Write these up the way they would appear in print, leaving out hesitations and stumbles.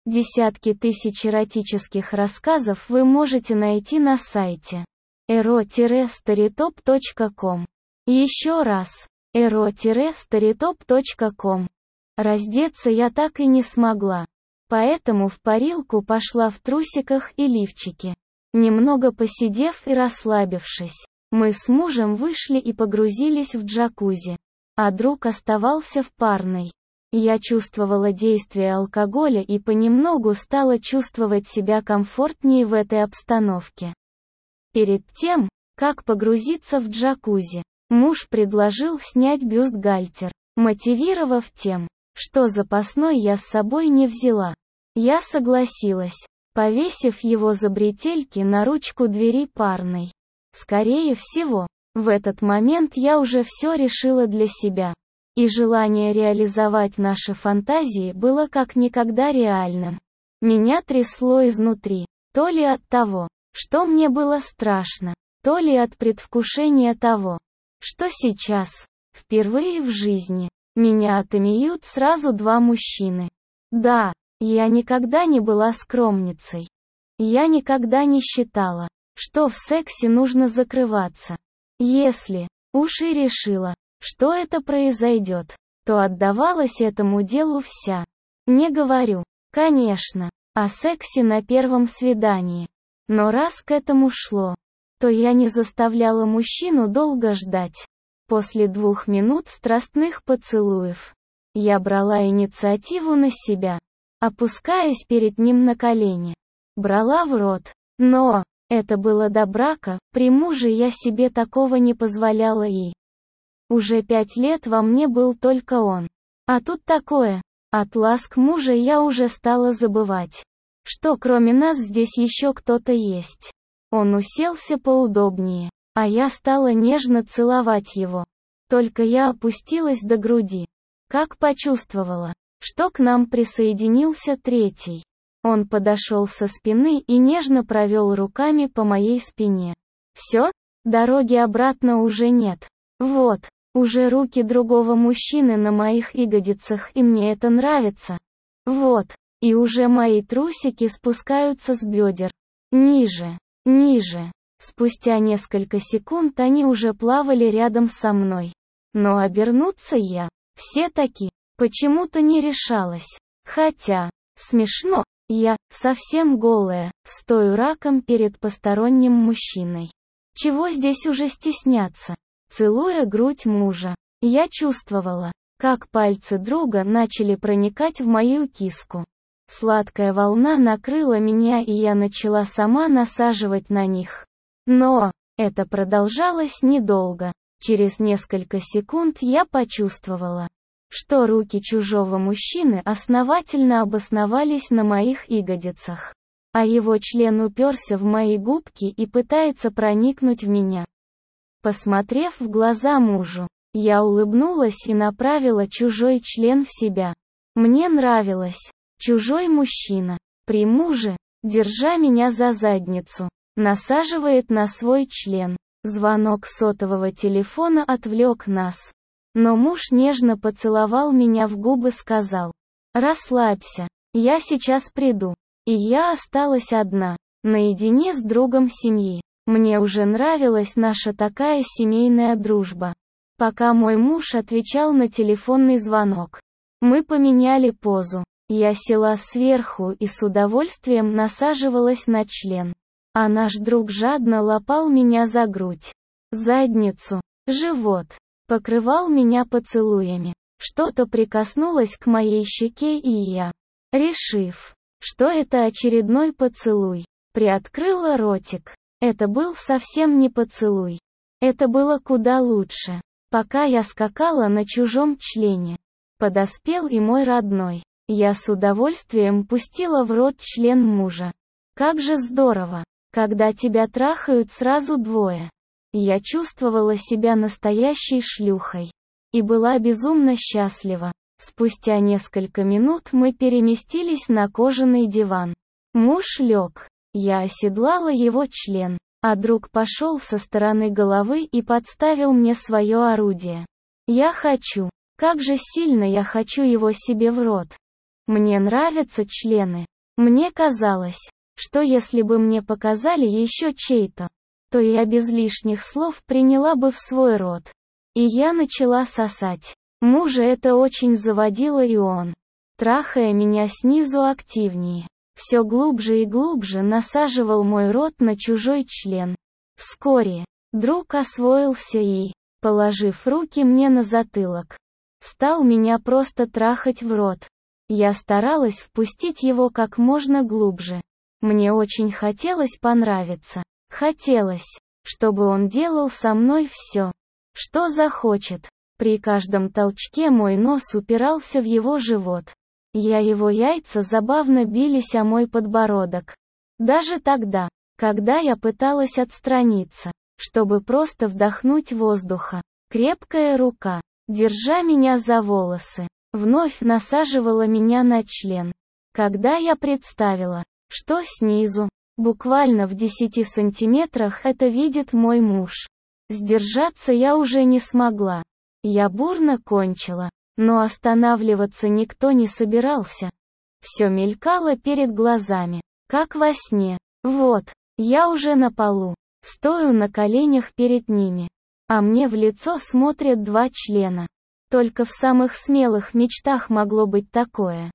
Десятки тысяч эротических рассказов вы можете найти на сайте ero-storytop.com. Еще раз, ero-storytop.com. Раздеться я так и не смогла. Поэтому в парилку пошла в трусиках и лифчике. Немного посидев и расслабившись, мы с мужем вышли и погрузились в джакузи. А друг оставался в парной. Я чувствовала действие алкоголя и понемногу стала чувствовать себя комфортнее в этой обстановке. Перед тем, как погрузиться в джакузи, муж предложил снять бюстгальтер, мотивировав тем, что запасной я с собой не взяла. Я согласилась, повесив его за бретельки на ручку двери парной. Скорее всего, в этот момент я уже все решила для себя. И желание реализовать наши фантазии было как никогда реальным. Меня трясло изнутри, то ли от того, что мне было страшно, то ли от предвкушения того, что сейчас, впервые в жизни, меня отымеют сразу два мужчины. Да, я никогда не была скромницей. Я никогда не считала, что в сексе нужно закрываться. Если уж и решила, что это произойдет, то отдавалась этому делу вся. Не говорю, конечно, о сексе на первом свидании. Но раз к этому шло, то я не заставляла мужчину долго ждать. После 2 минут страстных поцелуев, я брала инициативу на себя, опускаясь перед ним на колени. Брала в рот. Но это было до брака, при муже я себе такого не позволяла и... Уже 5 лет во мне был только он. А тут такое. От ласк мужа я уже стала забывать, что кроме нас здесь еще кто-то есть. Он уселся поудобнее, а я стала нежно целовать его. Только я опустилась до груди, как почувствовала, что к нам присоединился третий. Он подошел со спины и нежно провел руками по моей спине. Все? Дороги обратно уже нет. Вот. Уже руки другого мужчины на моих ягодицах, и мне это нравится. Вот, и уже мои трусики спускаются с бедер. Ниже, ниже. Спустя несколько секунд они уже плавали рядом со мной. Но обернуться я, все-таки, почему-то не решалась. Хотя, смешно, я, совсем голая, стою раком перед посторонним мужчиной. Чего здесь уже стесняться? Целуя грудь мужа, я чувствовала, как пальцы друга начали проникать в мою киску. Сладкая волна накрыла меня, и я начала сама насаживать на них. Но это продолжалось недолго. Через несколько секунд я почувствовала, что руки чужого мужчины основательно обосновались на моих ягодицах, а его член уперся в мои губки и пытается проникнуть в меня. Посмотрев в глаза мужу, я улыбнулась и направила чужой член в себя. Мне нравилось. Чужой мужчина, при муже, держа меня за задницу, насаживает на свой член. Звонок сотового телефона отвлек нас. Но муж нежно поцеловал меня в губы, сказал: «Расслабься, я сейчас приду». И я осталась одна, наедине с другом семьи. Мне уже нравилась наша такая семейная дружба. Пока мой муж отвечал на телефонный звонок, мы поменяли позу. Я села сверху и с удовольствием насаживалась на член. А наш друг жадно лапал меня за грудь, задницу, живот, покрывал меня поцелуями. Что-то прикоснулось к моей щеке, и я, решив, что это очередной поцелуй, приоткрыла ротик. Это был совсем не поцелуй. Это было куда лучше. Пока я скакала на чужом члене, подоспел и мой родной. Я с удовольствием пустила в рот член мужа. Как же здорово, когда тебя трахают сразу двое. Я чувствовала себя настоящей шлюхой. И была безумно счастлива. Спустя несколько минут мы переместились на кожаный диван. Муж лег. Я оседлала его член, а друг пошел со стороны головы и подставил мне свое орудие. Я хочу. Как же сильно я хочу его себе в рот. Мне нравятся члены. Мне казалось, что если бы мне показали еще чей-то, то я без лишних слов приняла бы в свой рот. И я начала сосать. Мужа это очень заводило, и он, трахая меня снизу активнее, все глубже и глубже насаживал мой рот на чужой член. Вскоре друг освоился и, положив руки мне на затылок, стал меня просто трахать в рот. Я старалась впустить его как можно глубже. Мне очень хотелось понравиться. Хотелось, чтобы он делал со мной все, что захочет. При каждом толчке мой нос упирался в его живот. Его яйца забавно бились о мой подбородок. Даже тогда, когда я пыталась отстраниться, чтобы просто вдохнуть воздуха, крепкая рука, держа меня за волосы, вновь насаживала меня на член. Когда я представила, что снизу, буквально в 10 сантиметрах это видит мой муж, сдержаться я уже не смогла. Я бурно кончила, но останавливаться никто не собирался. Все мелькало перед глазами, как во сне. Вот, я уже на полу, стою на коленях перед ними, а мне в лицо смотрят два члена. Только в самых смелых мечтах могло быть такое.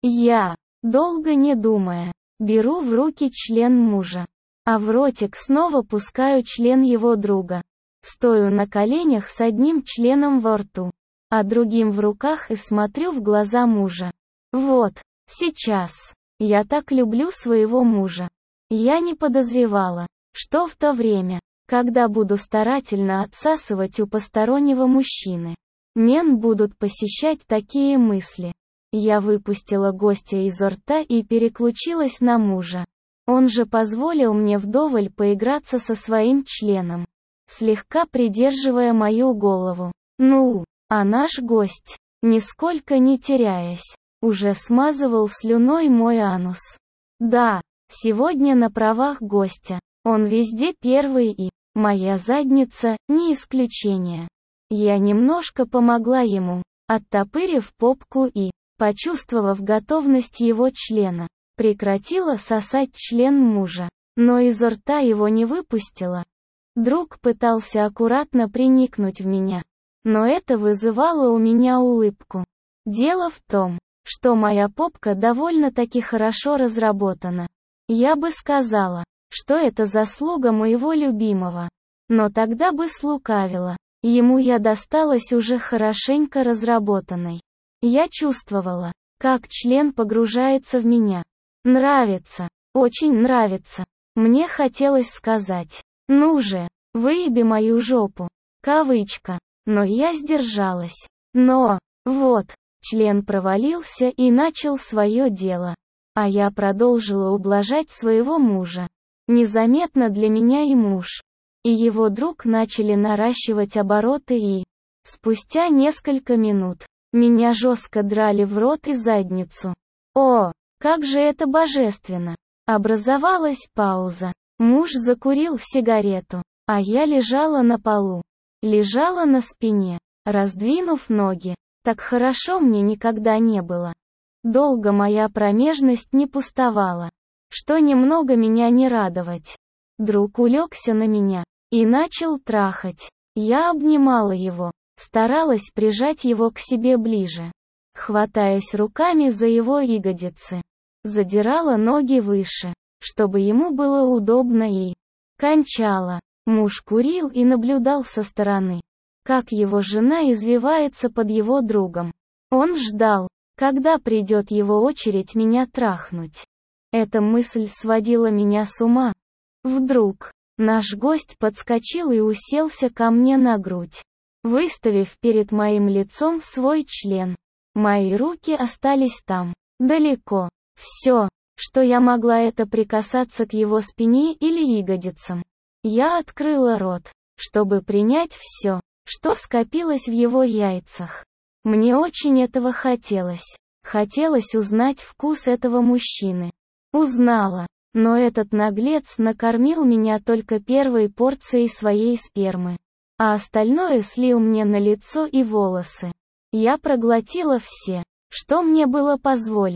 Я, долго не думая, беру в руки член мужа, а в ротик снова пускаю член его друга. Стою на коленях с одним членом во рту, а другим в руках и смотрю в глаза мужа. Вот, сейчас. Я так люблю своего мужа. Я не подозревала, что в то время, когда буду старательно отсасывать у постороннего мужчины, мен будут посещать такие мысли. Я выпустила гостя изо рта и переключилась на мужа. Он же позволил мне вдоволь поиграться со своим членом, слегка придерживая мою голову. Ну, а наш гость, нисколько не теряясь, уже смазывал слюной мой анус. Да, сегодня на правах гостя, он везде первый и, моя задница, не исключение. Я немножко помогла ему, оттопырив попку и, почувствовав готовность его члена, прекратила сосать член мужа, но изо рта его не выпустила. Друг пытался аккуратно приникнуть в меня, но это вызывало у меня улыбку. Дело в том, что моя попка довольно-таки хорошо разработана. Я бы сказала, что это заслуга моего любимого. Но тогда бы слукавила. Ему я досталась уже хорошенько разработанной. Я чувствовала, как член погружается в меня. Нравится, очень нравится. Мне хотелось сказать: «Ну же, выеби мою жопу». Кавычка. Но я сдержалась. Но, вот, член провалился и начал свое дело. А я продолжила ублажать своего мужа. Незаметно для меня и муж, и его друг начали наращивать обороты и, спустя несколько минут, меня жестко драли в рот и задницу. О, как же это божественно! Образовалась пауза. Муж закурил сигарету, а я лежала на полу. Лежала на спине, раздвинув ноги. Так хорошо мне никогда не было. Долго моя промежность не пустовала, что немного меня не радовать. Друг улегся на меня и начал трахать. Я обнимала его, старалась прижать его к себе ближе, хватаясь руками за его ягодицы. Задирала ноги выше, чтобы ему было удобно, и кончала. Муж курил и наблюдал со стороны, как его жена извивается под его другом. Он ждал, когда придет его очередь меня трахнуть. Эта мысль сводила меня с ума. Вдруг, наш гость подскочил и уселся ко мне на грудь, выставив перед моим лицом свой член. Мои руки остались там, далеко. Все, что я могла, это прикасаться к его спине или ягодицам. Я открыла рот, чтобы принять все, что скопилось в его яйцах. Мне очень этого хотелось. Хотелось узнать вкус этого мужчины. Узнала, но этот наглец накормил меня только первой порцией своей спермы, а остальное слил мне на лицо и волосы. Я проглотила все, что мне было позволено.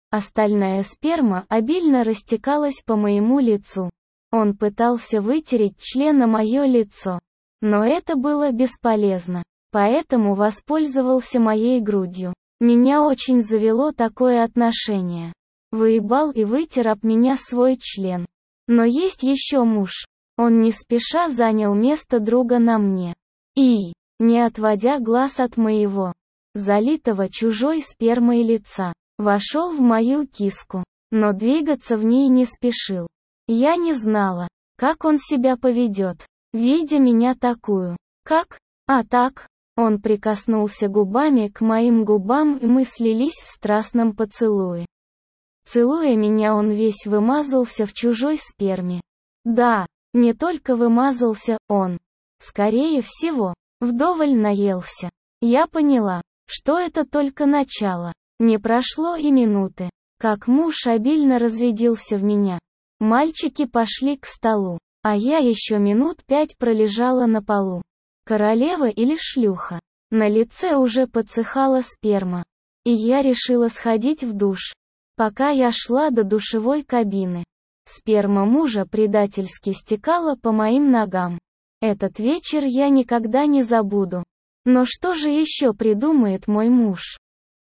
Остальная сперма обильно растекалась по моему лицу. Он пытался вытереть член на мое лицо. Но это было бесполезно. Поэтому воспользовался моей грудью. Меня очень завело такое отношение. Выебал и вытер об меня свой член. Но есть еще муж. Он не спеша занял место друга на мне. И, не отводя глаз от моего, залитого чужой спермой лица, вошел в мою киску, но двигаться в ней не спешил. Я не знала, как он себя поведет, видя меня такую. Как? А так? Он прикоснулся губами к моим губам, и мы слились в страстном поцелуе. Целуя меня, он весь вымазался в чужой сперме. Да, не только вымазался, он, скорее всего, вдоволь наелся. Я поняла, что это только начало. Не прошло и минуты, как муж обильно разрядился в меня. Мальчики пошли к столу, а я еще минут 5 пролежала на полу. Королева или шлюха? На лице уже подсыхала сперма. И я решила сходить в душ. Пока я шла до душевой кабины, сперма мужа предательски стекала по моим ногам. Этот вечер я никогда не забуду. Но что же еще придумает мой муж?